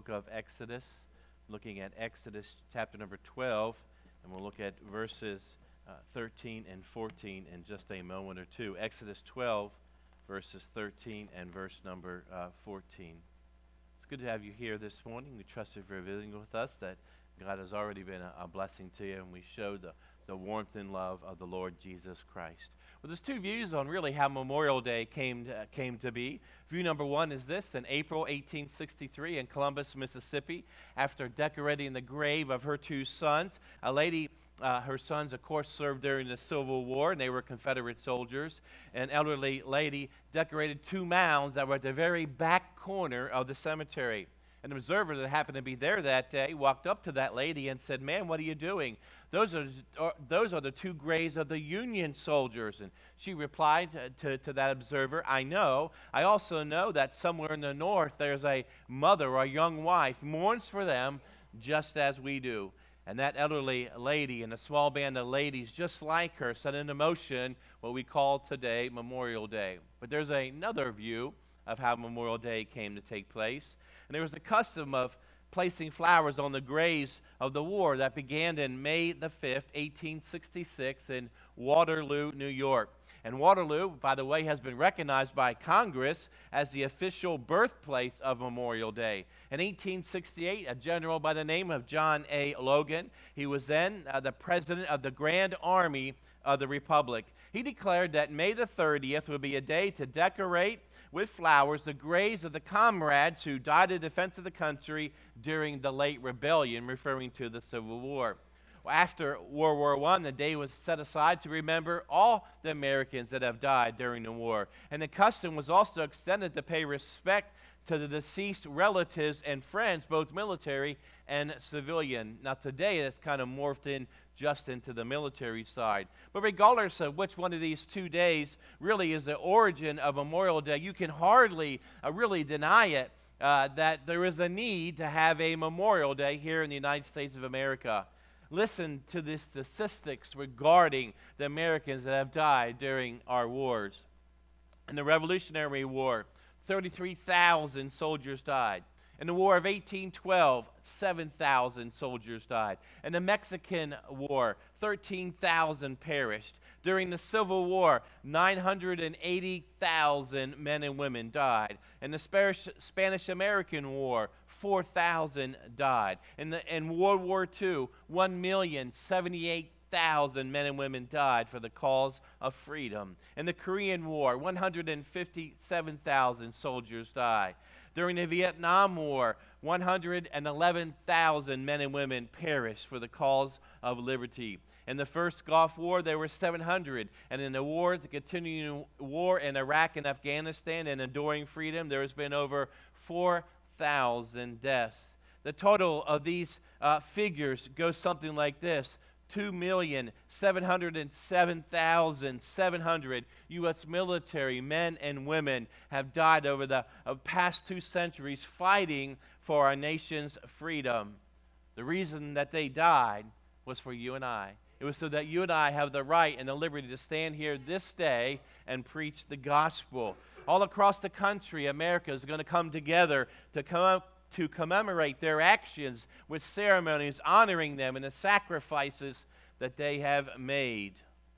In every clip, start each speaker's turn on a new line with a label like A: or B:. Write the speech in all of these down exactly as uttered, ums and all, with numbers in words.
A: book of Exodus, looking at Exodus chapter number twelve, and we'll look at verses uh, thirteen and fourteen in just a moment or two. Exodus twelve, verses thirteen and verse number uh, fourteen. It's good to have you here this morning. We trust you for visiting with us, that God has already been a, a blessing to you, and we show the, the warmth and love of the Lord Jesus Christ. Well, there's two views on really how Memorial Day came to, came to be. View number one is this: in April eighteen sixty-three in Columbus, Mississippi, after decorating the grave of her two sons, a lady, uh, her sons, of course, served during the Civil War, and they were Confederate soldiers. An elderly lady decorated two mounds that were at the very back corner of the cemetery. An observer that happened to be there that day walked up to that lady and said, "Ma'am, what are you doing? Those are, are those are the two graves of the Union soldiers." And she replied to, to, to that observer, "I know. I also know that somewhere in the north there's a mother or a young wife mourns for them just as we do." And that elderly lady and a small band of ladies just like her set into motion what we call today Memorial Day. But there's another view of how Memorial Day came to take place. And there was a custom of placing flowers on the graves of the war that began in May the fifth, eighteen sixty-six in Waterloo, New York. And Waterloo, by the way, has been recognized by Congress as the official birthplace of Memorial Day. In eighteen sixty-eight, a general by the name of John A. Logan, he was then uh, the president of the Grand Army of the Republic. He declared that May the thirtieth would be a day to decorate with flowers the graves of the comrades who died in defense of the country during the late rebellion, referring to the Civil War. After World War One, the day was set aside to remember all the Americans that have died during the war. And the custom was also extended to pay respect to the deceased relatives and friends, both military and civilian. Now today it's kind of morphed in just into the military side. But regardless of which one of these two days really is the origin of Memorial Day, you can hardly uh, really deny it, uh, that there is a need to have a Memorial Day here in the United States of America. Listen to the statistics regarding the Americans that have died during our wars. In the Revolutionary War, thirty-three thousand soldiers died. In the War of eighteen twelve, seven thousand soldiers died. In the Mexican War, thirteen thousand perished. During the Civil War, nine hundred eighty thousand men and women died. In the Spanish, Spanish-American War, four thousand died. In, the, in World War Two, one million seventy-eight thousand men and women died for the cause of freedom. In the Korean War, one hundred fifty-seven thousand soldiers died. During the Vietnam War, one hundred eleven thousand men and women perished for the cause of liberty. In the first Gulf War, there were seven hundred. And in the war, the continuing war in Iraq and Afghanistan and enduring freedom, there has been over four thousand deaths. The total of these uh, figures goes something like this: two million seven hundred seven thousand seven hundred U S military men and women have died over the uh, past two centuries fighting for our nation's freedom. The reason that they died was for you and I. It was so that you and I have the right and the liberty to stand here this day and preach the gospel. All across the country, America is going to come together to come to commemorate their actions with ceremonies honoring them and the sacrifices that they have made.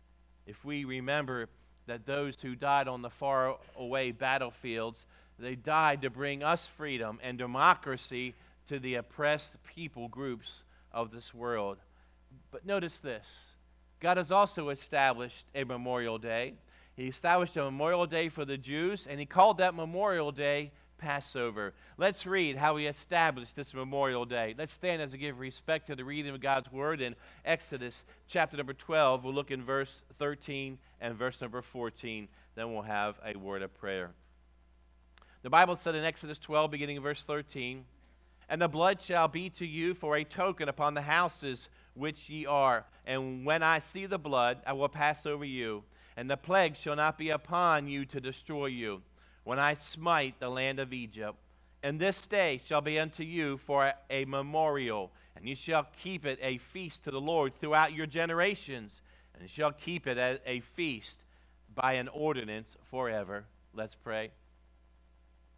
A: If we remember that those who died on the far-away battlefields, they died to bring us freedom and democracy to the oppressed people groups of this world. But notice this: God has also established a Memorial Day. He established a Memorial Day for the Jews, and he called that Memorial Day Passover. Let's read how he established this Memorial Day. Let's stand as to give respect to the reading of God's Word in Exodus chapter number twelve. We'll look in verse thirteen and verse number fourteen. Then we'll have a word of prayer. The Bible said in Exodus twelve, beginning in verse thirteen, "And the blood shall be to you for a token upon the houses which ye are. And when I see the blood, I will pass over you. And the plague shall not be upon you to destroy you, when I smite the land of Egypt. And this day shall be unto you for a memorial, and you shall keep it a feast to the Lord throughout your generations, and you shall keep it as a feast by an ordinance forever." Let's pray.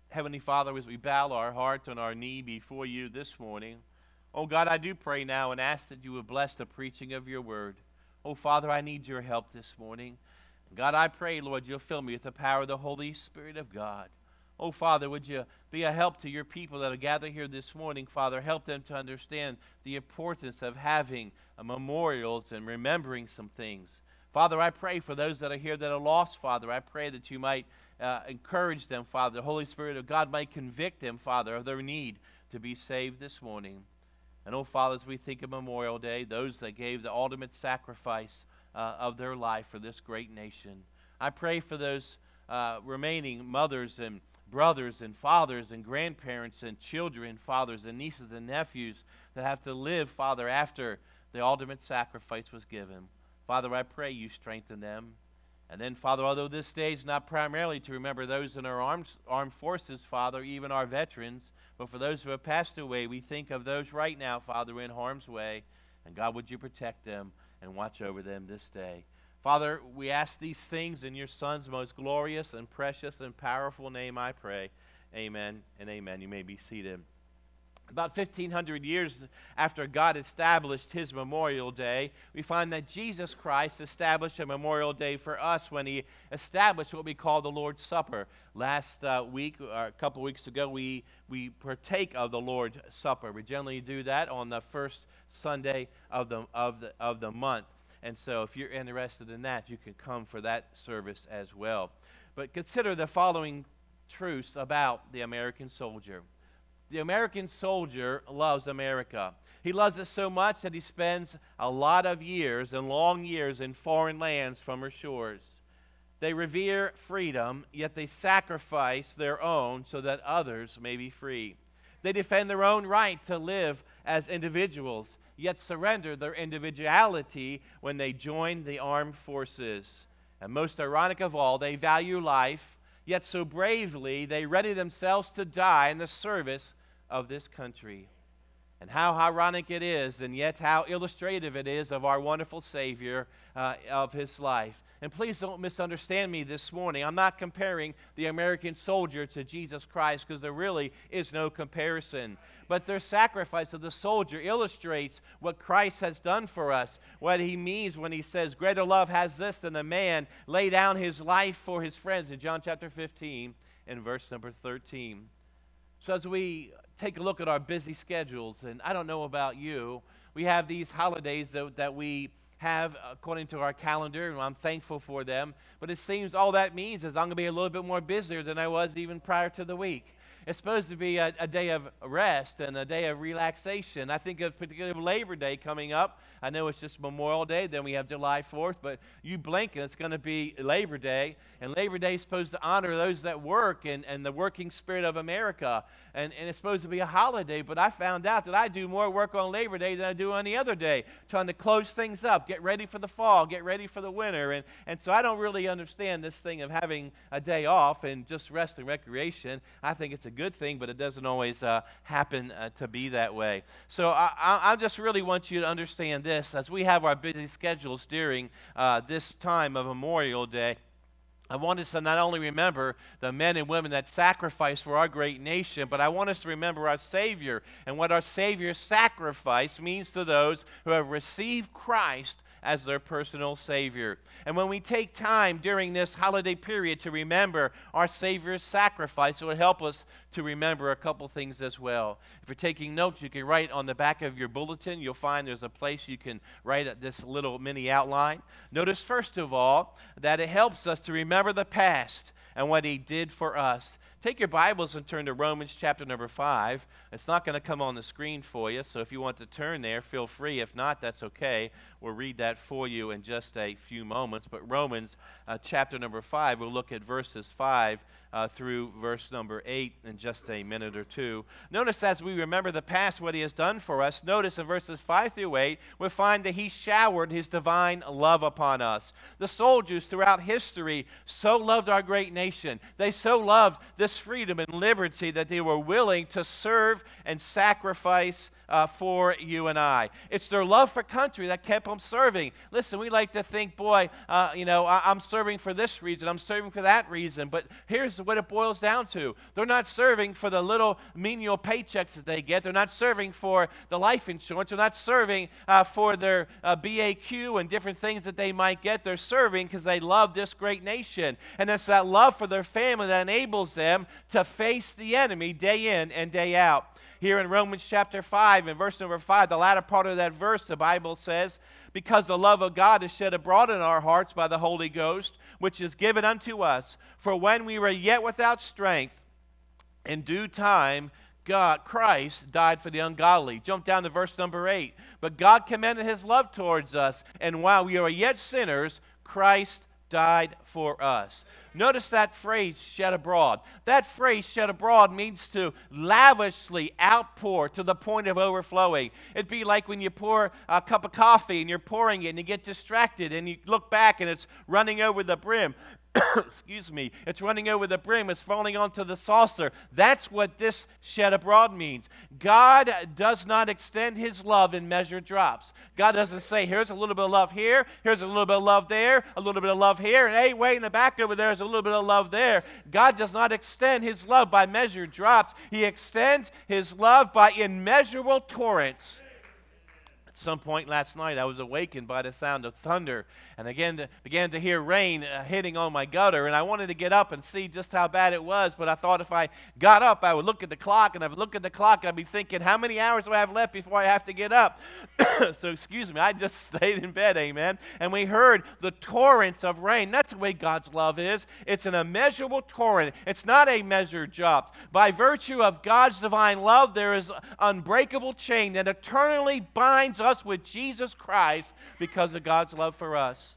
A: Heavenly Father, as we bow our hearts on our knee before you this morning, oh God, I do pray now and ask that you would bless the preaching of your word. Oh Father, I need your help this morning. God, I pray, Lord, you'll fill me with the power of the Holy Spirit of God. Oh, Father, would you be a help to your people that are gathered here this morning, Father. Help them to understand the importance of having uh, memorials and remembering some things. Father, I pray for those that are here that are lost, Father. I pray that you might uh, encourage them, Father. The Holy Spirit of God might convict them, Father, of their need to be saved this morning. And, oh, Father, as we think of Memorial Day, those that gave the ultimate sacrifice uh, of their life for this great nation, I pray for those uh, remaining mothers and brothers and fathers and grandparents and children, fathers and nieces and nephews that have to live, Father, after the ultimate sacrifice was given. Father, I pray you strengthen them. And then, Father, although this day is not primarily to remember those in our armed, armed forces, Father, even our veterans, but for those who have passed away, we think of those right now, Father, in harm's way. And God, would you protect them and watch over them this day? Father, we ask these things in your Son's most glorious and precious and powerful name, I pray. Amen and amen. You may be seated. About fifteen hundred years after God established his Memorial Day, we find that Jesus Christ established a Memorial Day for us when he established what we call the Lord's Supper. Last uh, week, or a couple weeks ago, we, we partake of the Lord's Supper. We generally do that on the first Sunday of the, of the, of the month. And so if you're interested in that, you can come for that service as well. But consider the following truths about the American soldier. The American soldier loves America. He loves it so much that he spends a lot of years and long years in foreign lands from her shores. They revere freedom, yet they sacrifice their own so that others may be free. They defend their own right to live as individuals, yet surrender their individuality when they join the armed forces. And most ironic of all, they value life, yet so bravely they ready themselves to die in the service of this country. And how ironic it is, and yet how illustrative it is of our wonderful Savior, uh, of his life. And please don't misunderstand me this morning. I'm not comparing the American soldier to Jesus Christ, because there really is no comparison. But their sacrifice of the soldier illustrates what Christ has done for us, what he means when he says, greater love has this than a man lay down his life for his friends, in John chapter fifteen and verse number thirteen. So as we take a look at our busy schedules, and I don't know about you, we have these holidays that, that we have according to our calendar, and I'm thankful for them, but it seems all that means is I'm going to be a little bit more busier than I was even prior to the week. It's supposed to be a, a day of rest and a day of relaxation. I think of particularly Labor Day coming up. I know it's just Memorial Day, then we have July fourth, but you blink and it's going to be Labor Day. And Labor Day is supposed to honor those that work and, and the working spirit of America. And, and it's supposed to be a holiday, but I found out that I do more work on Labor Day than I do any other day, trying to close things up, get ready for the fall, get ready for the winter. And, and so I don't really understand this thing of having a day off and just rest and recreation. I think it's a good thing, but it doesn't always uh, happen uh, to be that way. So I, I, I just really want you to understand this. As we have our busy schedules during uh, this time of Memorial Day, I want us to not only remember the men and women that sacrificed for our great nation, but I want us to remember our Savior and what our Savior's sacrifice means to those who have received Christ as their personal Savior. And when we take time during this holiday period to remember our Savior's sacrifice, it will help us to remember a couple things as well. If you're taking notes, you can write on the back of your bulletin. You'll find there's a place you can write this little mini outline. Notice, first of all, that it helps us to remember the past and what he did for us. Take your Bibles and turn to Romans chapter number five. It's not going to come on the screen for you, so if you want to turn there, feel free. If not, that's okay. We'll read that for you in just a few moments. But Romans uh, chapter number five, we'll look at verses five uh, through verse number eight in just a minute or two. Notice as we remember the past, what he has done for us, notice in verses five through eight, we'll find that he showered his divine love upon us. The soldiers throughout history so loved our great nation. They so loved this freedom and liberty that they were willing to serve and sacrifice uh, for you and I. It's their love for country that kept them serving. Listen, we like to think, boy, uh, you know, I- I'm serving for this reason, I'm serving for that reason, but here's what it boils down to. They're not serving for the little menial paychecks that they get. They're not serving for the life insurance. They're not serving uh, for their uh, B A Q and different things that they might get. They're serving because they love this great nation. And it's that love for their family that enables them to face the enemy day in and day out. Here in Romans chapter five, in verse number five, the latter part of that verse, the Bible says, because the love of God is shed abroad in our hearts by the Holy Ghost, which is given unto us. For when we were yet without strength, in due time, God, Christ died for the ungodly. Jump down to verse number eight. But God commended his love towards us, and while we were yet sinners, Christ died for us. Notice that phrase, shed abroad. That phrase, shed abroad, means to lavishly outpour to the point of overflowing. It'd be like when you pour a cup of coffee and you're pouring it and you get distracted and you look back and it's running over the brim. Excuse me, it's running over the brim, it's falling onto the saucer. That's what this shed abroad means. God does not extend his love in measured drops. God doesn't say, here's a little bit of love here, here's a little bit of love there, a little bit of love here, and hey, way in the back over there is a little bit of love there. God does not extend his love by measured drops. He extends his love by immeasurable torrents. At some point last night, I was awakened by the sound of thunder, and again to, began to hear rain uh, hitting on my gutter, and I wanted to get up and see just how bad it was, but I thought if I got up, I would look at the clock, and if I look at the clock, I'd be thinking, how many hours do I have left before I have to get up? So excuse me, I just stayed in bed, amen, and we heard the torrents of rain. That's the way God's love is. It's an immeasurable torrent. It's not a measured drop. By virtue of God's divine love, there is an unbreakable chain that eternally binds us with Jesus Christ because of God's love for us.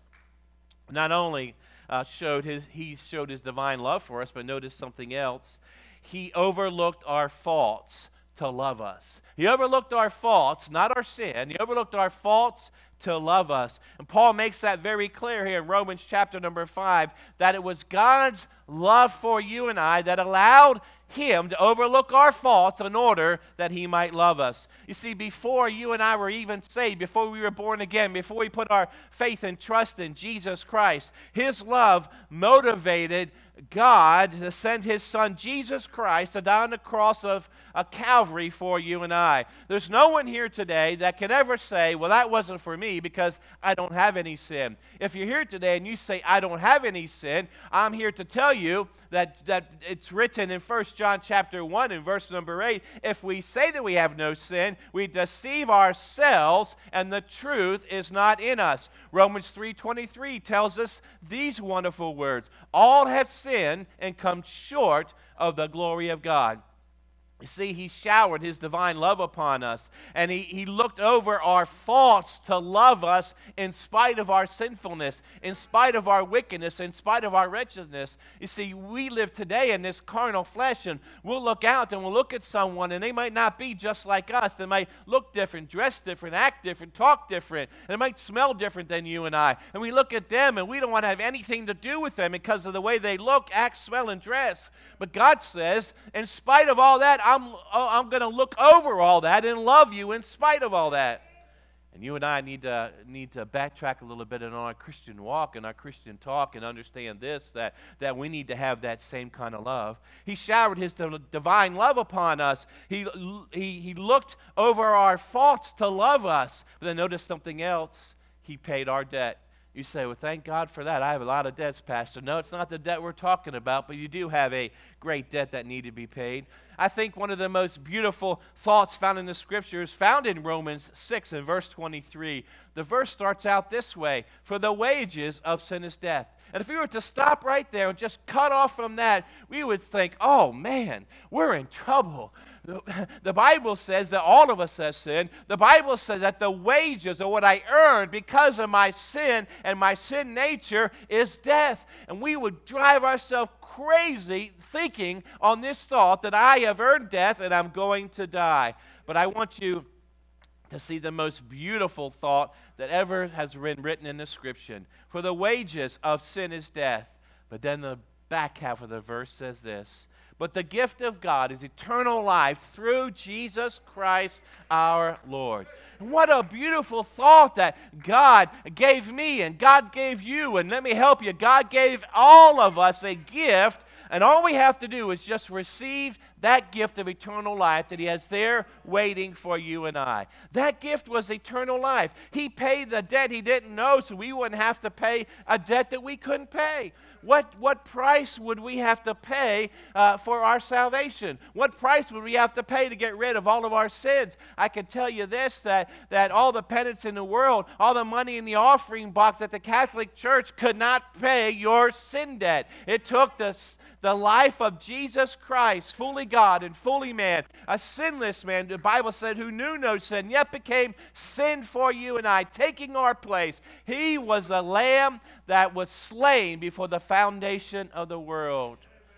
A: Not only uh, showed his, he showed his divine love for us, but notice something else. He overlooked our faults to love us. He overlooked our faults, not our sin. He overlooked our faults to love us. And Paul makes that very clear here in Romans chapter number five, that it was God's love for you and I that allowed him to overlook our faults in order that he might love us. You see, before you and I were even saved, before we were born again, before we put our faith and trust in Jesus Christ, his love motivated God to send his son Jesus Christ to die on the cross of uh, Calvary for you and I. There's no one here today that can ever say, well, that wasn't for me because I don't have any sin. If you're here today and you say, I don't have any sin, I'm here to tell you that, that it's written in First John chapter one and verse number eight, if we say that we have no sin, we deceive ourselves and the truth is not in us. Romans three twenty-three tells us these wonderful words, all have sinned and come short of the glory of God. You see, he showered his divine love upon us, and he, he looked over our faults to love us in spite of our sinfulness, in spite of our wickedness, in spite of our wretchedness. You see, we live today in this carnal flesh, and we'll look out and we'll look at someone, and they might not be just like us. They might look different, dress different, act different, talk different, and they might smell different than you and I. And we look at them, and we don't want to have anything to do with them because of the way they look, act, smell, and dress. But God says, in spite of all that, I'm, I'm going to look over all that and love you in spite of all that. And you and I need to, need to backtrack a little bit in our Christian walk and our Christian talk and understand this, that, that we need to have that same kind of love. He showered his divine love upon us. He, he, he looked over our faults to love us. But then notice something else. He paid our debt. You say, well, thank God for that. I have a lot of debts, Pastor. No, it's not the debt we're talking about, but you do have a great debt that need to be paid. I think one of the most beautiful thoughts found in the Scriptures found in Romans six and verse twenty-three. The verse starts out this way, for the wages of sin is death. And if we were to stop right there and just cut off from that, we would think, oh man, we're in trouble. The Bible says that all of us have sinned. The Bible says that the wages of what I earned because of my sin and my sin nature is death. And we would drive ourselves crazy thinking on this thought that I have earned death and I'm going to die. But I want you to see the most beautiful thought that ever has been written in the Scripture. For the wages of sin is death. But then the back half of the verse says this: "But the gift of God is eternal life through Jesus Christ our Lord." And what a beautiful thought that God gave me and God gave you. And let me help you, God gave all of us a gift, and all we have to do is just receive that gift of eternal life that He has there waiting for you and I. That gift was eternal life. He paid the debt He didn't know so we wouldn't have to pay a debt that we couldn't pay. What, what price would we have to pay uh, for our salvation? What price would we have to pay to get rid of all of our sins? I can tell you this, that, that all the penance in the world, all the money in the offering box at the Catholic Church could not pay your sin debt. It took the The life of Jesus Christ, fully God and fully man, a sinless man, the Bible said, who knew no sin, yet became sin for you and I, taking our place. He was a lamb that was slain before the foundation of the world.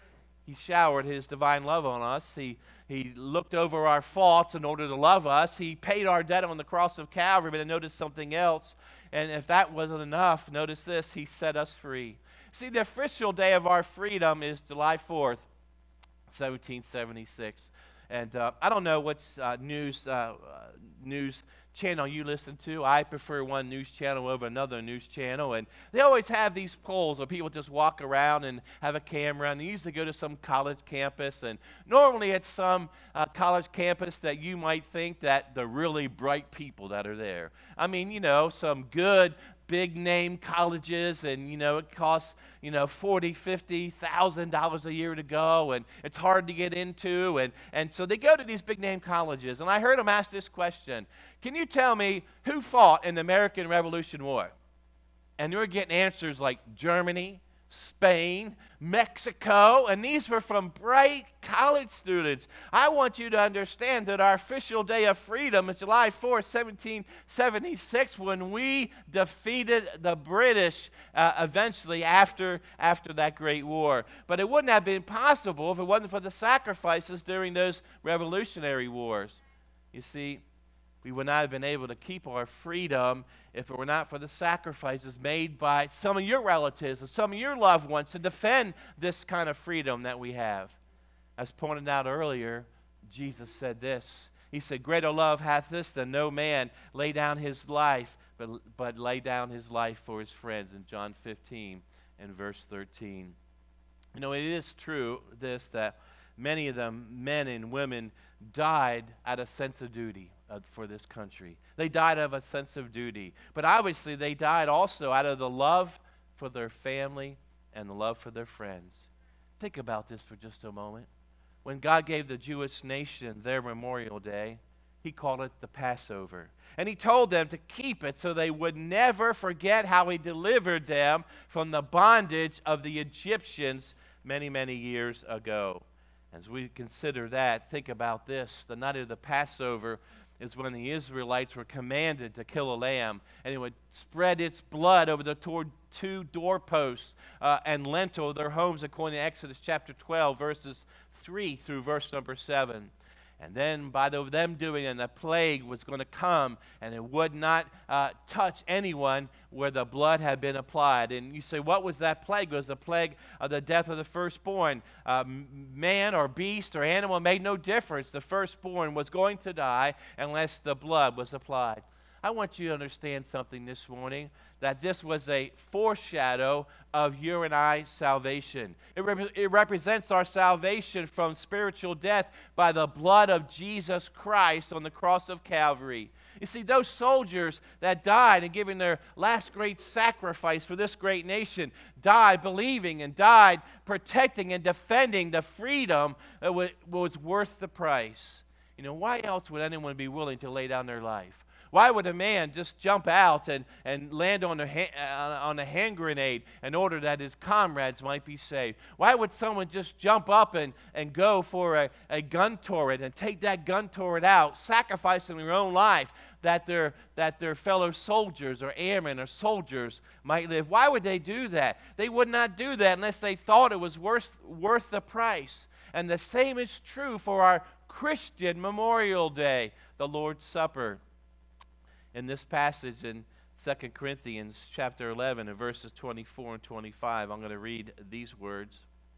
A: He showered His divine love on us. He, he looked over our faults in order to love us. He paid our debt on the cross of Calvary, but then notice something else. And if that wasn't enough, notice this: He set us free. See, the official day of our freedom is July fourth, seventeen seventy-six. And uh, I don't know what uh, news, uh, uh, news channel you listen to. I prefer one news channel over another news channel. And they always have these polls where people just walk around and have a camera. And they usually go to some college campus. And normally it's some uh, college campus that you might think that the really bright people that are there. I mean, you know, some good big name colleges, and you know it costs you know forty, fifty thousand dollars a year to go, and it's hard to get into, and and so they go to these big name colleges. And I heard them ask this question: "Can you tell me who fought in the American Revolution War?" And they were getting answers like Germany, Spain, Mexico, and these were from bright college students. I want you to understand that our official day of freedom is July fourth, seventeen seventy-six, when we defeated the British uh, eventually after, after that great war. But it wouldn't have been possible if it wasn't for the sacrifices during those revolutionary wars. You see, we would not have been able to keep our freedom if it were not for the sacrifices made by some of your relatives and some of your loved ones to defend this kind of freedom that we have. As pointed out earlier, Jesus said this. He said, "Greater love hath this than no man lay down his life, but, but lay down his life for his friends," in John fifteen and verse thirteen. You know, it is true, this, that many of them, men and women, died out of sense of duty uh, for this country. They died out of a sense of duty. But obviously they died also out of the love for their family and the love for their friends. Think about this for just a moment. When God gave the Jewish nation their Memorial Day, He called it the Passover. And He told them to keep it so they would never forget how He delivered them from the bondage of the Egyptians many, many years ago. As we consider that, think about this. The night of the Passover is when the Israelites were commanded to kill a lamb, and it would spread its blood over the tor- two doorposts uh, and lintel of their homes, according to Exodus chapter twelve, verses three through verse number seven. And then by the, them doing it, the plague was going to come, and it would not uh, touch anyone where the blood had been applied. And you say, what was that plague? It was the plague of the death of the firstborn. Uh, man or beast or animal made no difference. The firstborn was going to die unless the blood was applied. I want you to understand something this morning, that this was a foreshadow of your and I's salvation. It, rep- it represents our salvation from spiritual death by the blood of Jesus Christ on the cross of Calvary. You see, those soldiers that died and giving their last great sacrifice for this great nation died believing and died protecting and defending the freedom that was worth the price. You know, why else would anyone be willing to lay down their life? Why would a man just jump out and, and land on a, ha- on a hand grenade in order that his comrades might be saved? Why would someone just jump up and, and go for a, a gun turret and take that gun turret out, sacrificing their own life that their, that their fellow soldiers or airmen or soldiers might live? Why would they do that? They would not do that unless they thought it was worth, worth the price. And the same is true for our Christian Memorial Day, the Lord's Supper. In this passage in Second Corinthians chapter eleven and verses twenty-four and twenty-five, I'm going to read these words.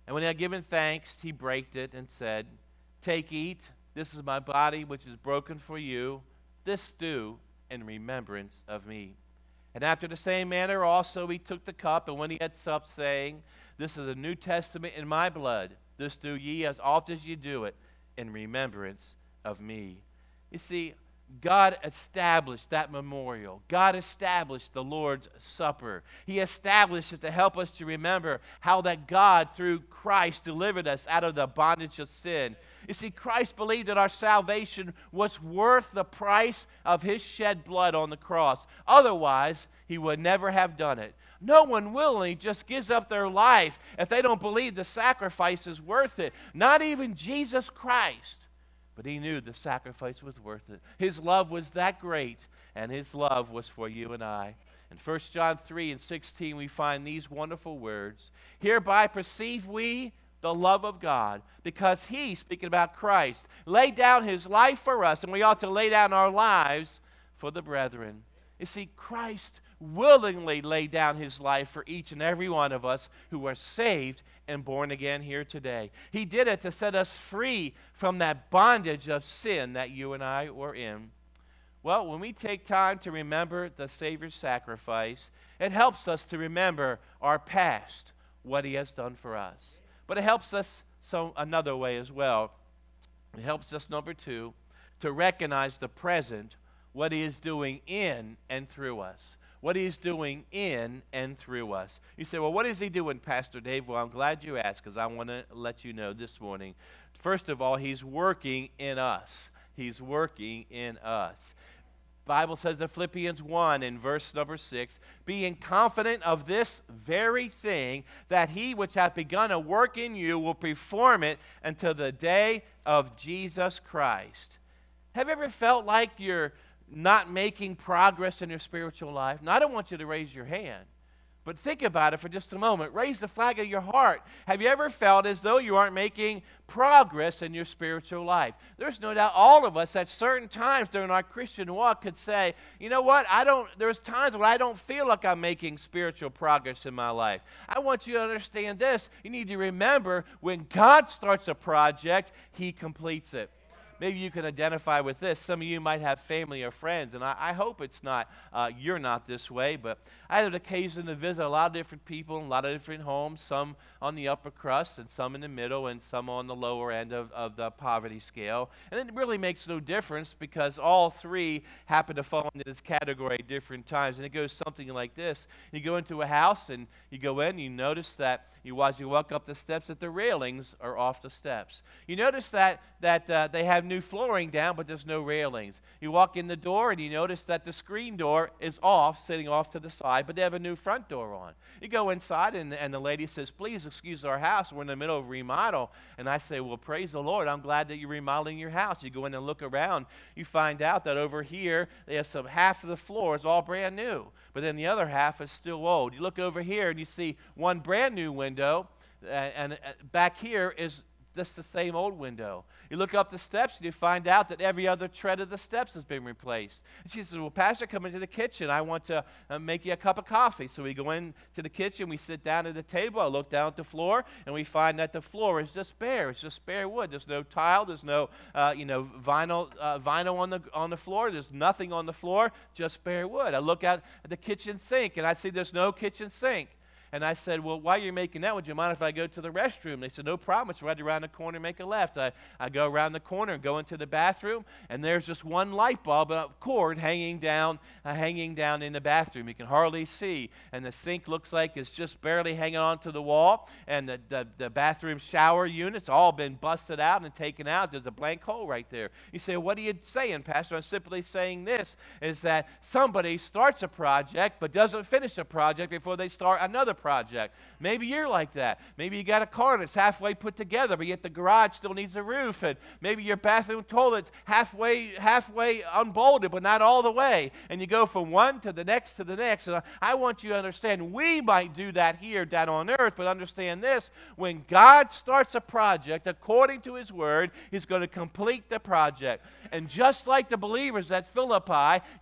A: And when he had given thanks, he brake it and said, "Take, eat, this is my body which is broken for you. This do in remembrance of me." And after the same manner also he took the cup, and when he had supped, saying, "This is a New Testament in my blood. This do ye as oft as ye do it in remembrance of me." You see, God established that memorial. God established the Lord's Supper. He established it to help us to remember how that God, through Christ, delivered us out of the bondage of sin. You see, Christ believed that our salvation was worth the price of his shed blood on the cross. Otherwise, he would never have done it. No one willingly just gives up their life if they don't believe the sacrifice is worth it. Not even Jesus Christ. But he knew the sacrifice was worth it. His love was that great, and his love was for you and I. In First John three and sixteen, we find these wonderful words. "Hereby perceive we the love of God, because he," speaking about Christ, "laid down his life for us," and we ought to lay down our lives for the brethren. You see, Christ willingly laid down his life for each and every one of us who are saved and born again here today. He did it to set us free from that bondage of sin that you and I were in. Well, when we take time to remember the Savior's sacrifice, it helps us to remember our past, what he has done for us. But it helps us so another way as well. It helps us, number two, to recognize the present, what he is doing in and through us. What he's doing in and through us. You say, "Well, what is he doing, Pastor Dave?" Well, I'm glad you asked, because I want to let you know this morning. First of all, he's working in us. He's working in us. The Bible says in Philippians one in verse number six, "Being confident of this very thing, that he which hath begun a work in you will perform it until the day of Jesus Christ." Have you ever felt like you're not making progress in your spiritual life? Now, I don't want you to raise your hand, but think about it for just a moment. Raise the flag of your heart. Have you ever felt as though you aren't making progress in your spiritual life? There's no doubt all of us at certain times during our Christian walk could say, "You know what? I don't. There's times when I don't feel like I'm making spiritual progress in my life." I want you to understand this. You need to remember, when God starts a project, he completes it. Maybe you can identify with this. Some of you might have family or friends, and I, I hope it's not, uh, you're not this way, but I had an occasion to visit a lot of different people in a lot of different homes, some on the upper crust and some in the middle and some on the lower end of, of the poverty scale. And it really makes no difference, because all three happen to fall into this category at different times. And it goes something like this. You go into a house and you go in, and you notice that you, as you walk up the steps, that the railings are off the steps. You notice that, that uh, they have new flooring down, but there's no railings. You walk in the door and you notice that the screen door is off, sitting off to the side, but they have a new front door on. You go inside and, and the lady says, "Please excuse our house. We're in the middle of remodel." And I say, "Well, praise the Lord. I'm glad that you're remodeling your house." You go in and look around. You find out that over here, they have some half of the floor is all brand new, but then the other half is still old. You look over here and you see one brand new window, uh, and uh, back here is just the same old window. You look up the steps and you find out that every other tread of the steps has been replaced. And she says, "Well, Pastor, come into the kitchen. I want to uh, make you a cup of coffee." So we go into the kitchen, we sit down at the table, I look down at the floor, and we find that the floor is just bare. It's just bare wood. There's no tile, there's no uh, you know, vinyl uh, vinyl on the on the floor, there's nothing on the floor, just bare wood. I look at the kitchen sink and I see there's no kitchen sink. And I said, "Well, while you're making that, would you mind if I go to the restroom?" They said, "No problem. It's right around the corner. Make a left." I, I go around the corner and go into the bathroom, and there's just one light bulb, a cord hanging down, uh, hanging down in the bathroom. You can hardly see, and the sink looks like it's just barely hanging onto the wall, and the, the, the bathroom shower unit's all been busted out and taken out. There's a blank hole right there. You say, "What are you saying, Pastor?" I'm simply saying this, is that somebody starts a project but doesn't finish a project before they start another project. Maybe you're like that. Maybe you got a car that's halfway put together, but yet the garage still needs a roof, and maybe your bathroom toilet's halfway halfway unbolted, but not all the way. And you go from one to the next to the next. And I want you to understand, we might do that here down on earth, but understand this: when God starts a project according to His Word, He's going to complete the project. And just like the believers at Philippi,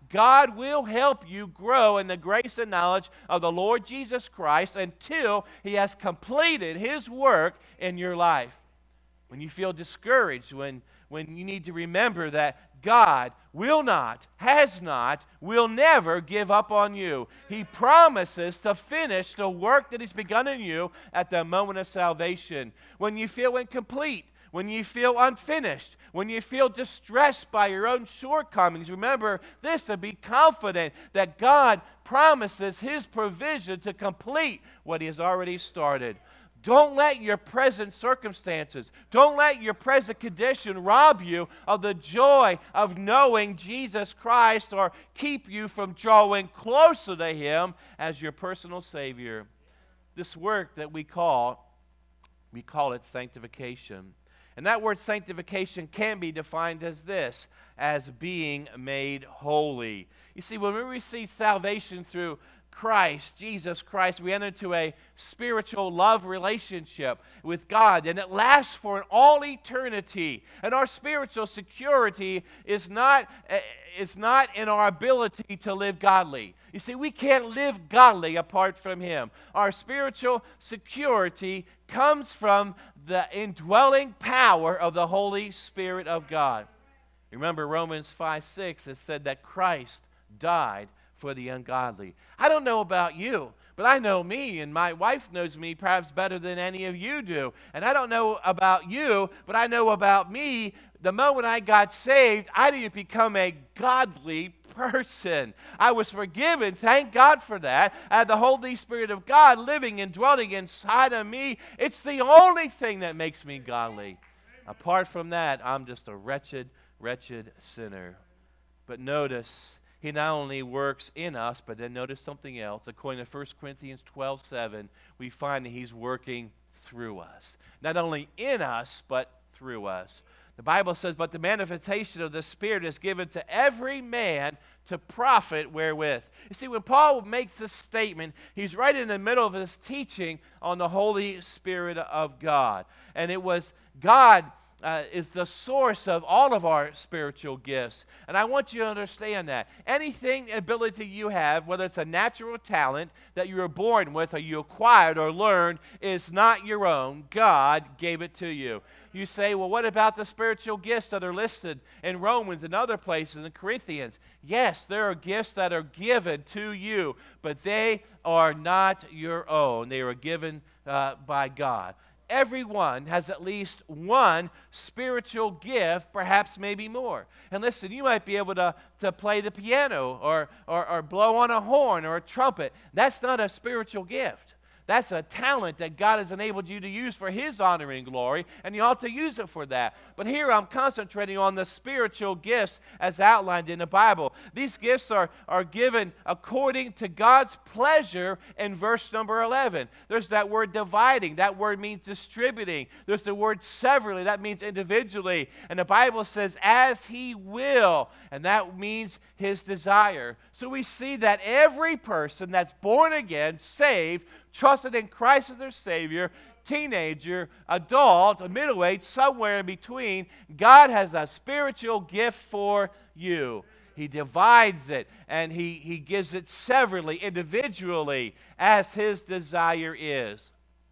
A: God will help you grow in the grace and knowledge of the Lord Jesus Christ until He has completed His work in your life. When you feel discouraged, when, when you need to remember that God will not, has not, will never give up on you. He promises to finish the work that He's begun in you at the moment of salvation. When you feel incomplete, when you feel unfinished, when you feel distressed by your own shortcomings, remember this, and be confident that God promises His provision to complete what He has already started. Don't let your present circumstances, don't let your present condition rob you of the joy of knowing Jesus Christ or keep you from drawing closer to Him as your personal Savior. This work that we call, we call it sanctification. And that word sanctification can be defined as this, as being made holy. You see, when we receive salvation through Christ, Jesus Christ, we enter into a spiritual love relationship with God, and it lasts for all eternity. And our spiritual security is not, uh, is not in our ability to live godly. You see, we can't live godly apart from Him. Our spiritual security comes from the indwelling power of the Holy Spirit of God. Remember Romans five six, it said that Christ died for the ungodly. I don't know about you, but I know me, and my wife knows me perhaps better than any of you do. And I don't know about you, but I know about me. The moment I got saved, I didn't become a godly person. I was forgiven. Thank God for that. I had the Holy Spirit of God living and dwelling inside of me. It's the only thing that makes me godly. Apart from that, I'm just a wretched, wretched sinner. But notice, He not only works in us, but then notice something else. According to First Corinthians twelve seven, we find that He's working through us. Not only in us, but through us. The Bible says, but the manifestation of the Spirit is given to every man to profit wherewith. You see, when Paul makes this statement, he's right in the middle of his teaching on the Holy Spirit of God. And it was God Uh, is the source of all of our spiritual gifts. And I want you to understand that. Anything, ability you have, whether it's a natural talent that you were born with or you acquired or learned, is not your own. God gave it to you. You say, well, what about the spiritual gifts that are listed in Romans and other places in Corinthians? Yes, there are gifts that are given to you, but they are not your own. They are given uh, by God. Everyone has at least one spiritual gift, perhaps maybe more. And listen, you might be able to, to play the piano or, or, or blow on a horn or a trumpet. That's not a spiritual gift. That's a talent that God has enabled you to use for His honor and glory, and you ought to use it for that. But here I'm concentrating on the spiritual gifts as outlined in the Bible. These gifts are, are given according to God's pleasure in verse number eleven. There's that word dividing. That word means distributing. There's the word severally. That means individually. And the Bible says, as He will, and that means His desire. So we see that every person that's born again, saved, trusted in Christ as their Savior, teenager, adult, middle-aged, somewhere in between, God has a spiritual gift for you. He divides it, and he, he gives it severally, individually, as His desire is.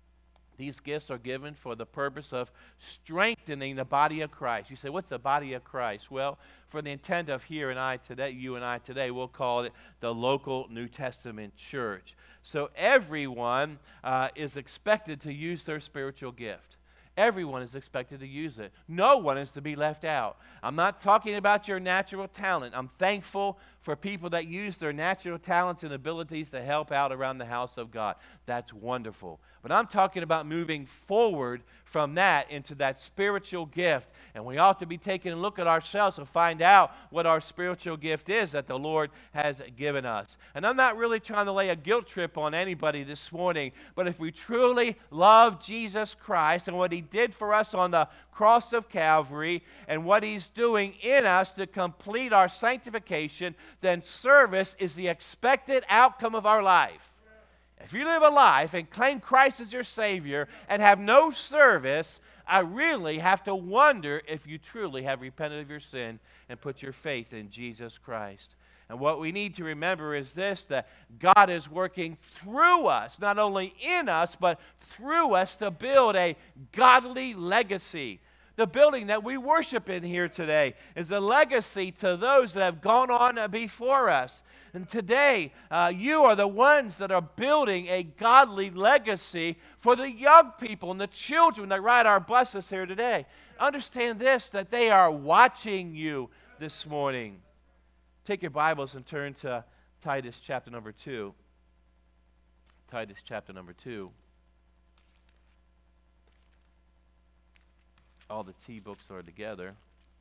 A: These gifts are given for the purpose of strengthening the body of Christ. You say, what's the body of Christ? Well, for the intent of here and I today, you and I today, we'll call it the local New Testament church. So everyone uh, is expected to use their spiritual gift. Everyone is expected to use it. No one is to be left out. I'm not talking about your natural talent. I'm thankful for people that use their natural talents and abilities to help out around the house of God. That's wonderful. But I'm talking about moving forward from that into that spiritual gift. And we ought to be taking a look at ourselves and find out what our spiritual gift is that the Lord has given us. And I'm not really trying to lay a guilt trip on anybody this morning, but if we truly love Jesus Christ and what He did for us on the cross of Calvary and what He's doing in us to complete our sanctification, then service is the expected outcome of our life. If you live a life and claim Christ as your Savior and have no service, I really have to wonder if you truly have repented of your sin and put your faith in Jesus Christ. And what we need to remember is this, that God is working through us, not only in us, but through us to build a godly legacy. The building that we worship in here today is a legacy to those that have gone on before us. And today, uh, you are the ones that are building a godly legacy for the young people and the children that ride our buses here today. Understand this, that they are watching you this morning. Take your Bibles and turn to Titus chapter number two. Titus chapter number two. All the T books are together.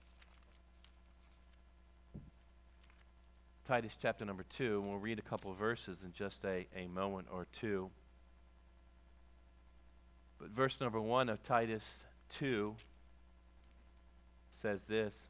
A: Titus chapter number two, and we'll read a couple of verses in just a, a moment or two. But verse number one of Titus two says this.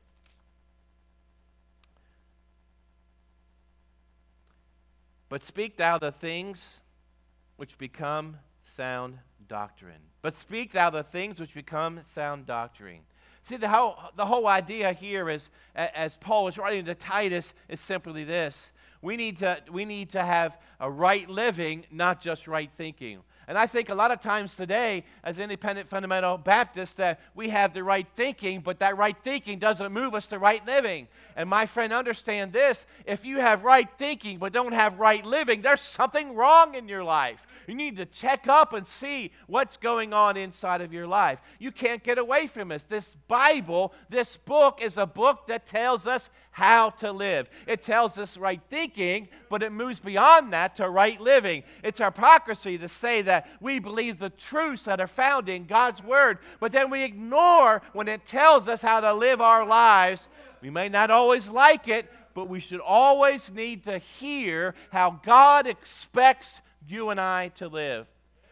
A: But speak thou the things which become sound doctrine. But speak thou the things which become sound doctrine. See, the whole, the whole idea here is, as Paul is writing to Titus, is simply this. We need to, we need to have a right living, not just right thinking. And I think a lot of times today, as independent fundamental Baptists, that we have the right thinking, but that right thinking doesn't move us to right living. And my friend, understand this. If you have right thinking but don't have right living, there's something wrong in your life. You need to check up and see what's going on inside of your life. You can't get away from this. This Bible, this book, is a book that tells us how to live. It tells us right thinking, but it moves beyond that to right living. It's hypocrisy to say that we believe the truths that are found in God's Word, but then we ignore when it tells us how to live our lives. We may not always like it, but we should always need to hear how God expects you and I to live.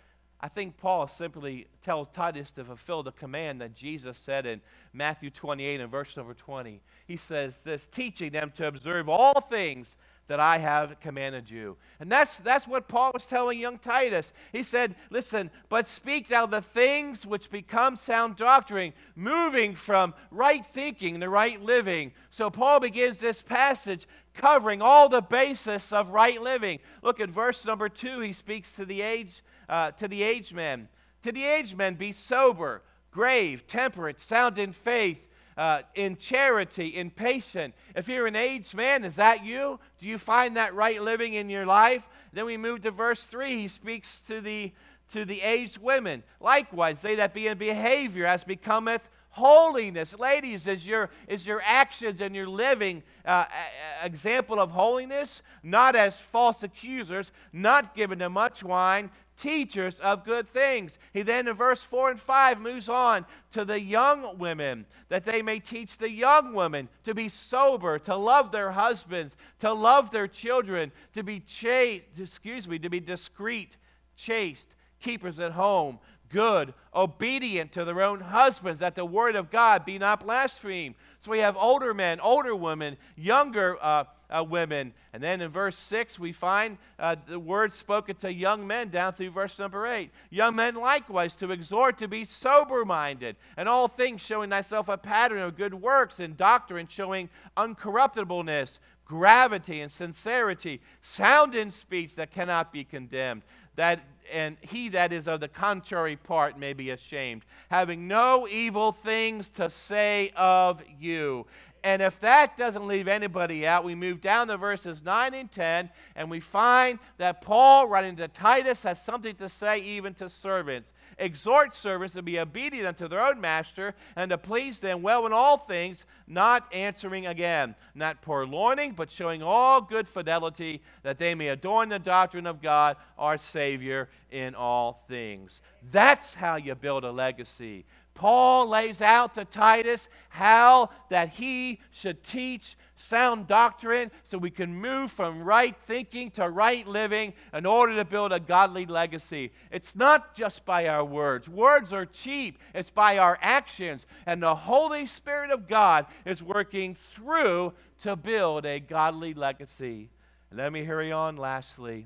A: I think Paul simply tells Titus to fulfill the command that Jesus said in Matthew twenty-eight and verse number twenty. He says this, teaching them to observe all things that I have commanded you. And that's, that's what Paul was telling young Titus. He said, listen, but speak thou the things which become sound doctrine, moving from right thinking to right living. So Paul begins this passage covering all the basis of right living. Look at verse number two. He speaks to the age, uh, to the aged men. To the aged men, be sober, grave, temperate, sound in faith, Uh, in charity, in patience. If you're an aged man, is that you? Do you find that right living in your life? Then we move to verse three. He speaks to the to the aged women. Likewise, they that be in behavior as becometh holiness. Ladies, is your is your actions and your living uh, a, a example of holiness? Not as false accusers, not given to much wine, teachers of good things. He then in verse four and five moves on to the young women, that they may teach the young women to be sober, to love their husbands, to love their children, to be chaste, excuse me, to be discreet, chaste, keepers at home, good, obedient to their own husbands, that the word of God be not blasphemed. So we have older men, older women, younger uh, uh, women. And then in verse six, we find uh, the word spoken to young men down through verse number eight. Young men likewise to exhort to be sober-minded, and all things showing thyself a pattern of good works, and doctrine showing uncorruptibleness, gravity and sincerity, sound in speech that cannot be condemned, that and he that is of the contrary part may be ashamed, having no evil things to say of you. And if that doesn't leave anybody out, we move down to verses nine and ten, and we find that Paul, writing to Titus, has something to say even to servants. Exhort servants to be obedient unto their own master, and to please them well in all things, not answering again, not purloining, but showing all good fidelity, that they may adorn the doctrine of God, our Savior, in all things. That's how you build a legacy. Paul lays out to Titus how that he should teach sound doctrine so we can move from right thinking to right living in order to build a godly legacy. It's not just by our words. Words are cheap. It's by our actions. And the Holy Spirit of God is working through to build a godly legacy. And let me hurry on lastly.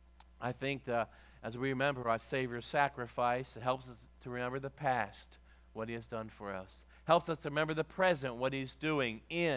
A: I think that as we remember our Savior's sacrifice, it helps us to remember the past, what He has done for us. Helps us to remember the present, what He's doing in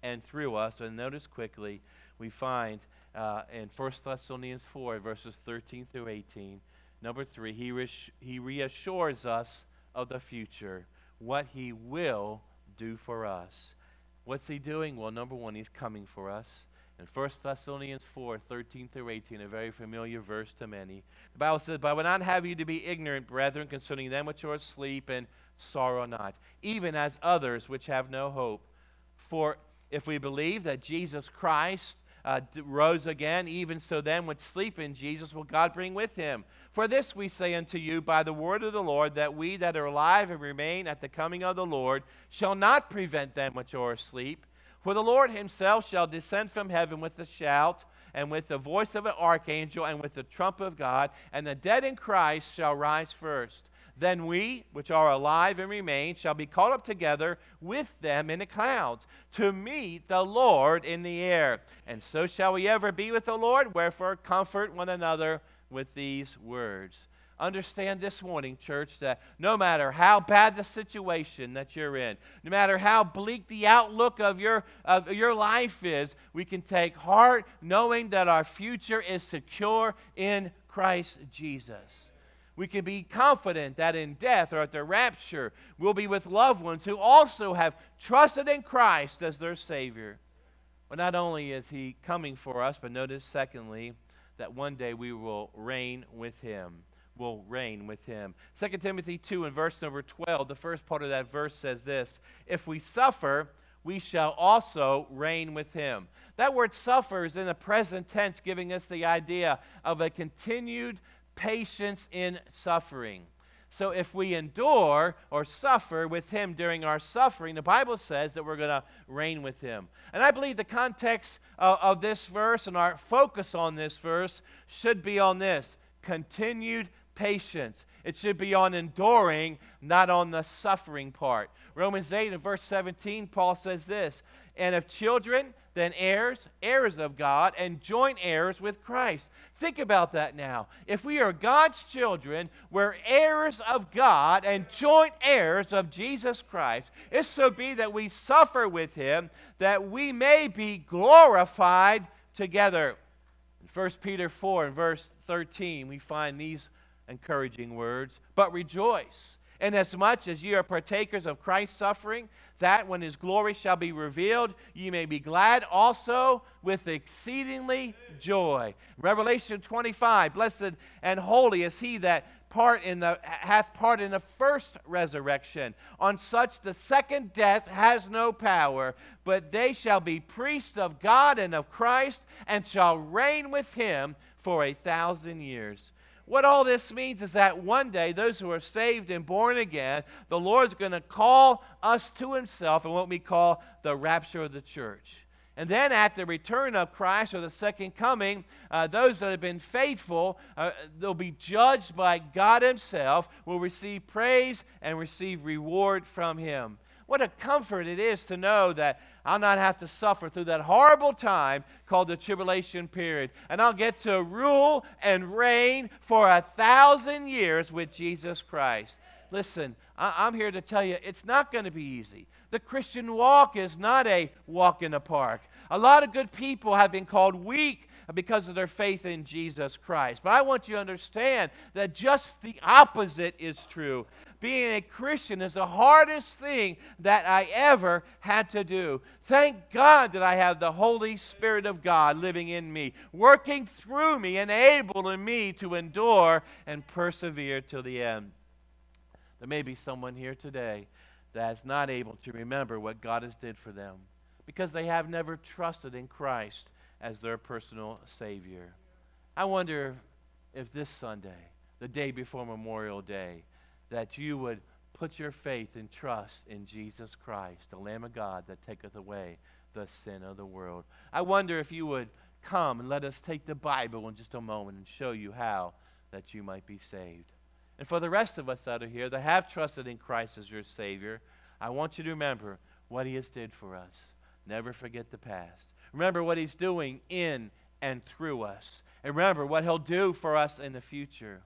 A: and through us. And notice quickly, we find uh, in First Thessalonians four, verses thirteen through eighteen, number three, he, res- he reassures us of the future, what he will do for us. What's he doing? Well, number one, he's coming for us. In First Thessalonians four, thirteen through eighteen, a very familiar verse to many, the Bible says, "But I would not have you to be ignorant, brethren, concerning them which are asleep, and sorrow not, even as others which have no hope. For if we believe that Jesus Christ uh, d- rose again, even so them which sleep in Jesus will God bring with him. For this we say unto you by the word of the Lord, that we that are alive and remain at the coming of the Lord shall not prevent them which are asleep. For the Lord himself shall descend from heaven with a shout, and with the voice of an archangel, and with the trump of God, and the dead in Christ shall rise first. Then we, which are alive and remain, shall be caught up together with them in the clouds, to meet the Lord in the air. And so shall we ever be with the Lord. Wherefore comfort one another with these words." Understand this morning, church, that no matter how bad the situation that you're in, no matter how bleak the outlook of your, of your life is, we can take heart knowing that our future is secure in Christ Jesus. We can be confident that in death or at the rapture, we'll be with loved ones who also have trusted in Christ as their Savior. But not only is he coming for us, but notice, secondly, that one day we will reign with him. Will reign with him. Second Timothy two and verse number twelve, the first part of that verse says this: "If we suffer, we shall also reign with him." That word "suffer" is in the present tense, giving us the idea of a continued patience in suffering. So if we endure or suffer with him during our suffering, the Bible says that we're going to reign with him. And I believe the context of, of this verse and our focus on this verse should be on this: continued patience. It should be on enduring, not on the suffering part. Romans eight and verse seventeen, Paul says this: "And if children, then heirs, heirs of God, and joint heirs with Christ." Think about that now. If we are God's children, we're heirs of God and joint heirs of Jesus Christ. If so be that we suffer with him, that we may be glorified together. In First Peter four and verse thirteen, we find these encouraging words: "But rejoice, inasmuch as ye are partakers of Christ's suffering, that when his glory shall be revealed, ye may be glad also with exceedingly joy." Revelation twenty-five, "Blessed and holy is he that part in the hath part in the first resurrection. On such the second death has no power, but they shall be priests of God and of Christ, and shall reign with him for a thousand years." What all this means is that one day, those who are saved and born again, the Lord's going to call us to himself in what we call the rapture of the church. And then at the return of Christ, or the second coming, uh, those that have been faithful, uh, they'll be judged by God himself, will receive praise and receive reward from him. What a comfort it is to know that I'll not have to suffer through that horrible time called the tribulation period. And I'll get to rule and reign for a thousand years with Jesus Christ. Listen, I- I'm here to tell you, it's not going to be easy. The Christian walk is not a walk in the park. A lot of good people have been called weak because of their faith in Jesus Christ. But I want you to understand that just the opposite is true. Being a Christian is the hardest thing that I ever had to do. Thank God that I have the Holy Spirit of God living in me, working through me, enabling me to endure and persevere till the end. There may be someone here today that's not able to remember what God has did for them because they have never trusted in Christ as their personal Savior. I wonder if this Sunday, the day before Memorial Day, that you would put your faith and trust in Jesus Christ, the Lamb of God that taketh away the sin of the world. I wonder if you would come and let us take the Bible in just a moment and show you how that you might be saved. And for the rest of us that are here that have trusted in Christ as your Savior, I want you to remember what he has did for us. Never forget the past. Remember what he's doing in and through us. And remember what he'll do for us in the future.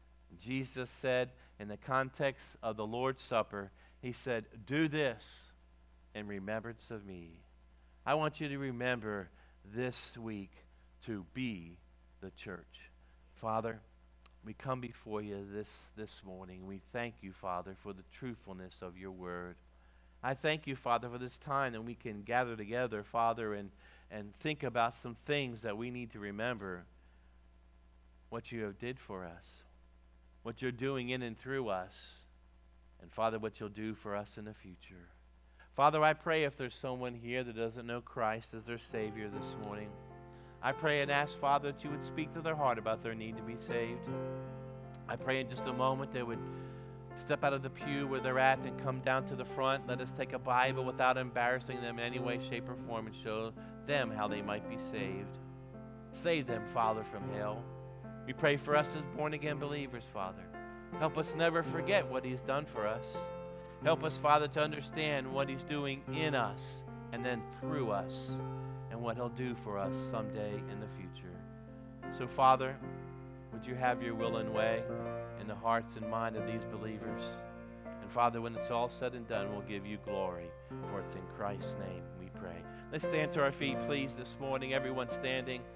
A: Jesus said in the context of the Lord's Supper, he said, "Do this in remembrance of me." I want you to remember this week to be the church. Father, we come before you this, this morning. We thank you, Father, for the truthfulness of your word. I thank you, Father, for this time that we can gather together, Father, and, and think about some things that we need to remember. What you have did for us, what you're doing in and through us, and Father, what you'll do for us in the future. Father, I pray if there's someone here that doesn't know Christ as their Savior this morning, I pray and ask, Father, that you would speak to their heart about their need to be saved. I pray in just a moment they would step out of the pew where they're at and come down to the front. Let us take a Bible without embarrassing them in any way, shape, or form and show them how they might be saved. Save them, Father, from hell. We pray for us as born-again believers, Father. Help us never forget what he's done for us. Help us, Father, to understand what he's doing in us and then through us and what he'll do for us someday in the future. So, Father, would you have your will and way in the hearts and mind of these believers? And, Father, when it's all said and done, we'll give you glory, for it's in Christ's name we pray. Let's stand to our feet, please, this morning. Everyone standing.